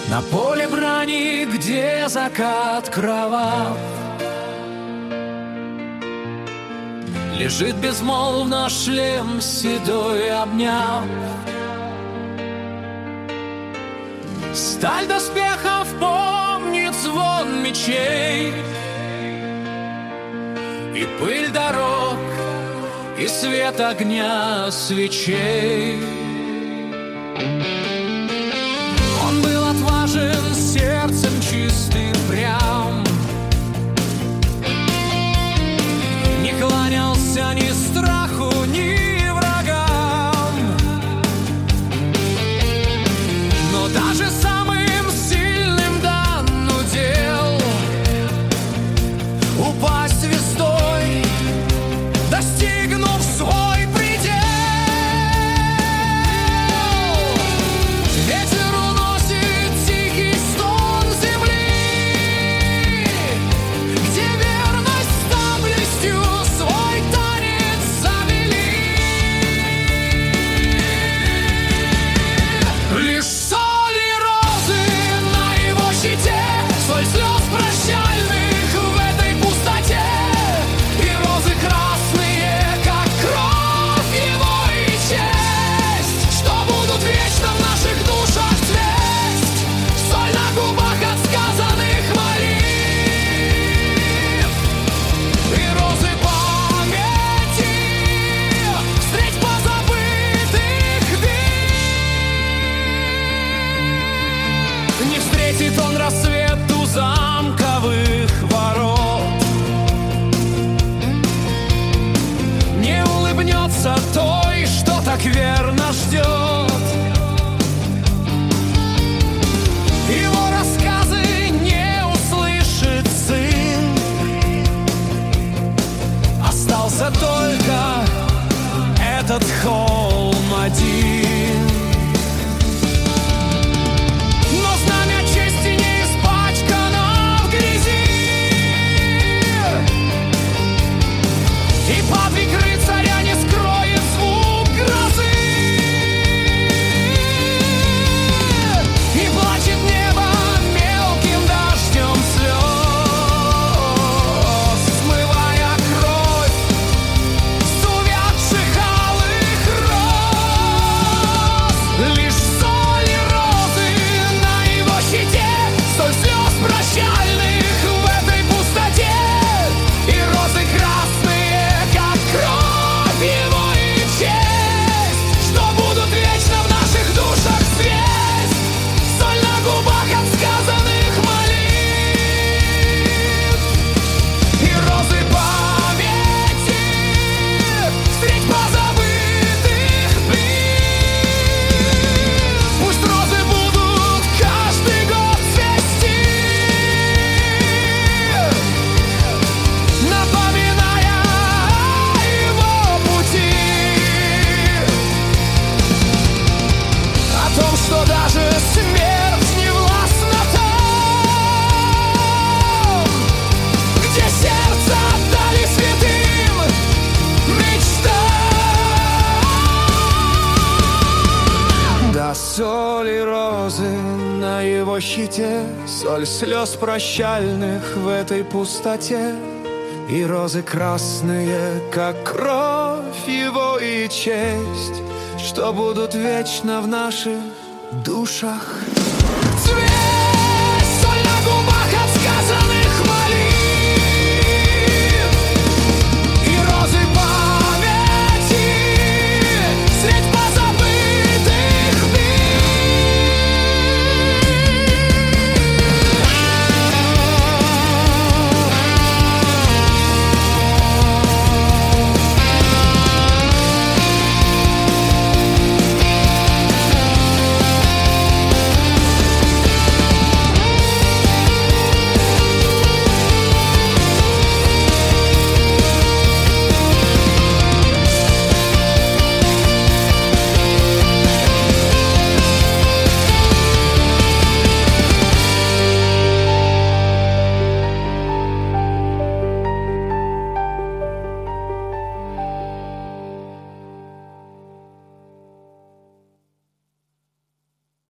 На поле брани, где закат кровав, лежит безмолвно шлем седой обняв. Сталь доспехов помнит звон мечей, и пыль дорог, и свет огня свечей. Он был отважен, сердцем чистым прям, не кланялся ни страху, ни врагам. Но даже самым сильным дан удел упасть звездой, достигнув свой предел. Ветер уносит тихий стон земли, где верность с доблестью свой танец завели. Лишь соль и розы на его щите, соль слез прощальных в этой пустоте, и розы красные, как кровь его и честь, что будут вечно в наших душах цвесть, соль на губах от сказанных молитв, и розы памяти встреть позабытых бит. Не встретит он рассвет у замковых ворот, не улыбнется той, что так верно ждет. Его рассказы не услышит сын, остался только этот холм один. Но знамя чести не испачкано в грязи, и подвиг рыцаря не скроет звук грозы, и плачет небо мелким дождем слез, смывая кровь с увядших алых роз. Лишь соль и розы на его щите, соль слез прощальных в этой пустоте, и розы красные, как кровь его и честь, что будут вечно в наших душах свесть, соль на губах от сказанных молитв, и розы памяти встреть позабытых бит. Пусть розы будут каждый год цвести, напоминая о его пути, о том, что даже смерть не властна там, где сердце отдали святым мечтам. Да, соль и розы на его щите, соль слез прощальных в этой пустоте, и розы красные, как кровь его и честь, что будут вечно в наших душах цвесть.